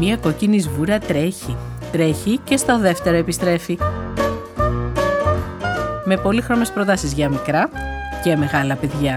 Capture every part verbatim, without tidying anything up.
Μία κόκκινη σβούρα τρέχει. Τρέχει και στο δεύτερο επιστρέφει. Με πολύχρωμες προτάσεις για μικρά και μεγάλα παιδιά.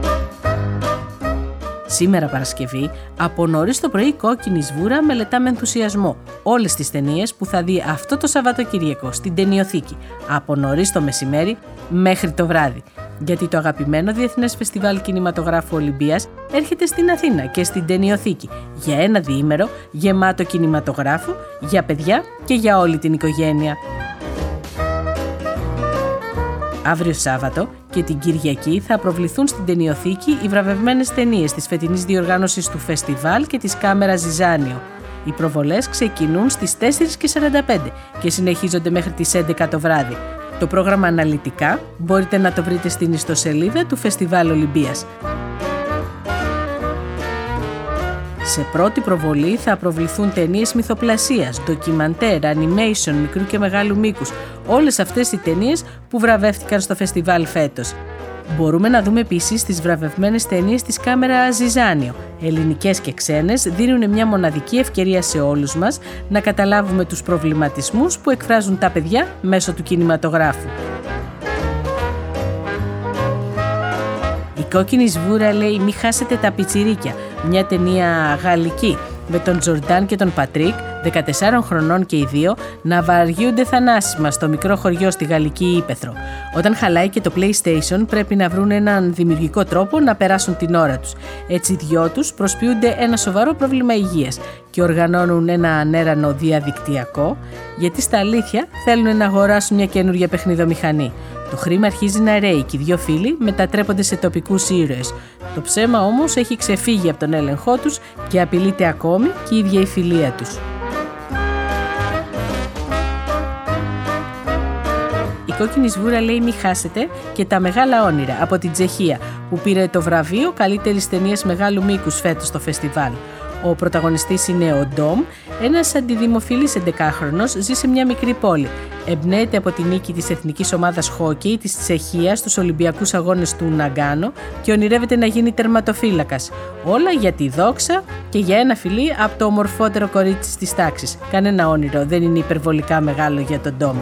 Σήμερα Παρασκευή, από νωρίς το πρωί η κόκκινη σβούρα μελετά με ενθουσιασμό όλες τις ταινίες που θα δει αυτό το Σαββατοκύριακο στην ταινιοθήκη, από νωρίς το μεσημέρι μέχρι το βράδυ. Γιατί το αγαπημένο Διεθνές Φεστιβάλ Κινηματογράφου Ολυμπίας έρχεται στην Αθήνα και στην ταινιοθήκη για ένα διήμερο γεμάτο κινηματογράφο για παιδιά και για όλη την οικογένεια. Αύριο Σάββατο και την Κυριακή θα προβληθούν στην ταινιοθήκη οι βραβευμένες ταινίες της φετινής διοργάνωσης του φεστιβάλ και της Κάμερας Ζιζάνιο. Οι προβολές ξεκινούν στις τέσσερις και σαράντα πέντε και συνεχίζονται μέχρι τις έντεκα το βράδυ. Το πρόγραμμα αναλυτικά μπορείτε να το βρείτε στην ιστοσελίδα του Φεστιβάλ Ολυμπίας. Σε πρώτη προβολή θα προβληθούν ταινίες μυθοπλασίας, ντοκιμαντέρ, animation, μικρού και μεγάλου μήκους, όλες αυτές οι ταινίες που βραβεύτηκαν στο φεστιβάλ φέτος. Μπορούμε να δούμε επίσης τις βραβευμένες ταινίες της Κάμερα Ζιζάνιο. Ελληνικές και ξένες δίνουν μια μοναδική ευκαιρία σε όλους μας να καταλάβουμε τους προβληματισμούς που εκφράζουν τα παιδιά μέσω του κινηματογράφου. Η κόκκινη σβούρα λέει «Μη χάσετε τα πιτσιρίκια», μια ταινία γαλλική με τον Τζορντάν και τον Πατρίκ, δεκατεσσάρων χρονών και οι δύο, να βαριούνται θανάσιμα στο μικρό χωριό στη Γαλλική Ύπαιθρο. Όταν χαλάει και το PlayStation πρέπει να βρουν έναν δημιουργικό τρόπο να περάσουν την ώρα τους. Έτσι οι δυο τους προσποιούνται ένα σοβαρό πρόβλημα υγείας και οργανώνουν ένα ανέρανο διαδικτυακό, γιατί στα αλήθεια θέλουν να αγοράσουν μια καινούργια παιχνιδομηχανή. Το χρήμα αρχίζει να ρέει και οι δύο φίλοι μετατρέπονται σε τοπικούς ήρωες. Το ψέμα όμως έχει ξεφύγει από τον έλεγχό τους και απειλείται ακόμη και η ίδια η φιλία τους. Η κόκκινη σβούρα λέει «Μη χάσετε» και τα μεγάλα όνειρα από την Τσεχία, που πήρε το βραβείο καλύτερης ταινίας μεγάλου μήκους φέτος στο φεστιβάλ. Ο πρωταγωνιστής είναι ο Ντόμ, ένας αντιδημοφιλής εντεκάχρονος, ζει σε μια μικρή πόλη. Εμπνέεται από τη νίκη της εθνικής ομάδας χόκκι της Τσεχίας στους Ολυμπιακούς Αγώνες του Ναγκάνο και ονειρεύεται να γίνει τερματοφύλακας. Όλα για τη δόξα και για ένα φιλί από το ομορφότερο κορίτσι της τάξης. Κανένα όνειρο δεν είναι υπερβολικά μεγάλο για τον Ντόμ.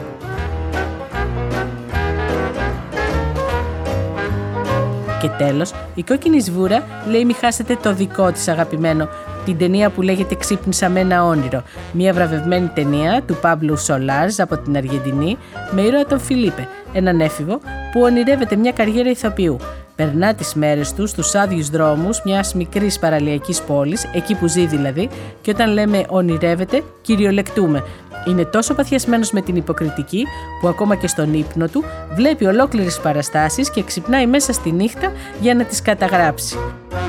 Και τέλος, η κόκκινη σβούρα λέει «Μη χάσετε το δικό της αγαπημένο», την ταινία που λέγεται «Ξύπνησα με ένα όνειρο», μια βραβευμένη ταινία του Πάμπλου Σολάρζ από την Αργεντινή με ήρωα τον Φιλίπε, έναν έφηβο που ονειρεύεται μια καριέρα ηθοποιού. Περνά τις μέρες του στους άδειους δρόμους μιας μικρής παραλιακής πόλης, εκεί που ζει δηλαδή, και όταν λέμε ονειρεύεται, κυριολεκτούμε. Είναι τόσο παθιασμένος με την υποκριτική που ακόμα και στον ύπνο του βλέπει ολόκληρες παραστάσεις και ξυπνάει μέσα στη νύχτα για να τις καταγράψει.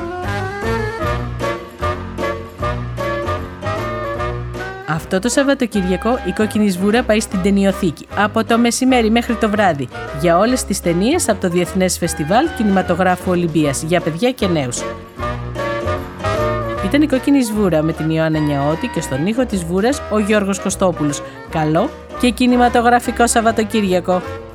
Αυτό το Σαββατοκύριακο η κόκκινη σβούρα πάει στην ταινιοθήκη από το μεσημέρι μέχρι το βράδυ για όλες τις ταινίες από το Διεθνές Φεστιβάλ Κινηματογράφου Ολυμπίας για παιδιά και νέους. Ήταν η κόκκινη σβούρα με την Ιωάννα Νιαώτη και στον ήχο της σβούρας ο Γιώργος Κωστόπουλος. Καλό και κινηματογραφικό Σαββατοκύριακο!